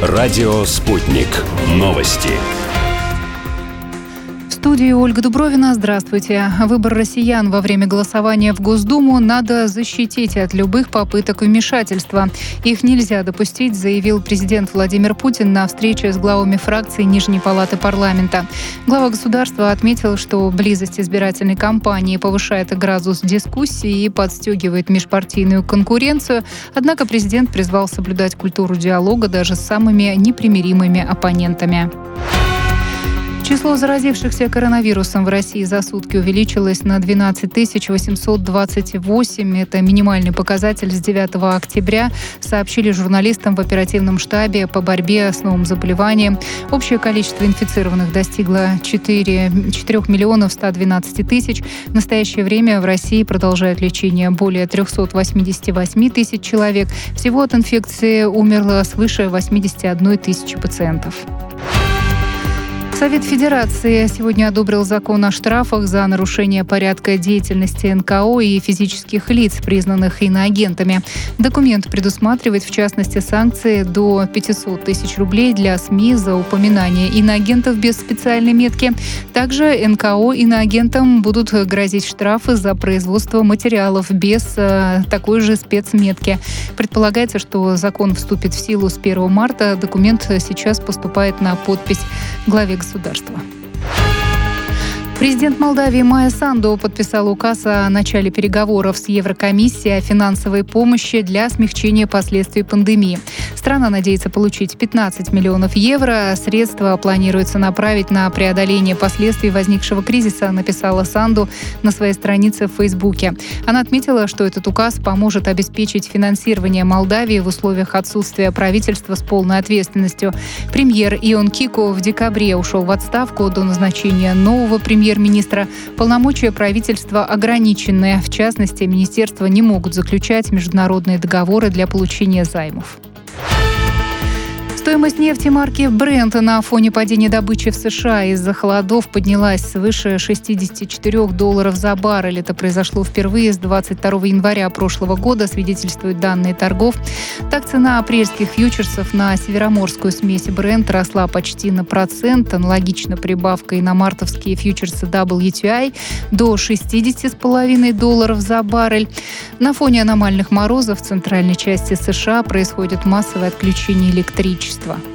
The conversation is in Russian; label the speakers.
Speaker 1: Радио «Спутник». Новости.
Speaker 2: В студии Ольга Дубровина. Здравствуйте. Выбор россиян во время голосования в Госдуму надо защитить от любых попыток вмешательства. Их нельзя допустить, заявил президент Владимир Путин на встрече с главами фракций Нижней палаты парламента. Глава государства отметил, что близость избирательной кампании повышает градус дискуссии и подстегивает межпартийную конкуренцию. Однако президент призвал соблюдать культуру диалога даже с самыми непримиримыми оппонентами. Число заразившихся коронавирусом в России за сутки увеличилось на 12 828. Это минимальный показатель с 9 октября, сообщили журналистам в оперативном штабе по борьбе с новым заболеванием. Общее количество инфицированных достигло 4 112 тысяч. В настоящее время в России продолжают лечение более 388 тысяч человек. Всего от инфекции умерло свыше 81 тысячи пациентов. Совет Федерации сегодня одобрил закон о штрафах за нарушение порядка деятельности НКО и физических лиц, признанных иноагентами. Документ предусматривает, в частности, санкции до 500 тысяч рублей для СМИ за упоминание иноагентов без специальной метки. Также НКО иноагентам будут грозить штрафы за производство материалов без такой же спецметки. Предполагается, что закон вступит в силу с 1 марта. Документ сейчас поступает на подпись главе государства. Президент Молдавии Майя Санду подписал указ о начале переговоров с Еврокомиссией о финансовой помощи для смягчения последствий пандемии. Страна надеется получить 15 миллионов евро. Средства планируется направить на преодоление последствий возникшего кризиса, написала Санду на своей странице в Фейсбуке. Она отметила, что этот указ поможет обеспечить финансирование Молдавии в условиях отсутствия правительства с полной ответственностью. Премьер Ион Кику в декабре ушел в отставку до назначения нового премьер-министра. Полномочия правительства ограничены. В частности, министерства не могут заключать международные договоры для получения займов. Стоимость нефти марки Brent на фоне падения добычи в США из-за холодов поднялась свыше $64 за баррель. Это произошло впервые с 22 января прошлого года, свидетельствуют данные торгов. Так, цена апрельских фьючерсов на североморскую смесь Brent росла почти на процент. Аналогично прибавка и на мартовские фьючерсы WTI до $60,5 за баррель. На фоне аномальных морозов в центральной части США происходит массовое отключение электричества.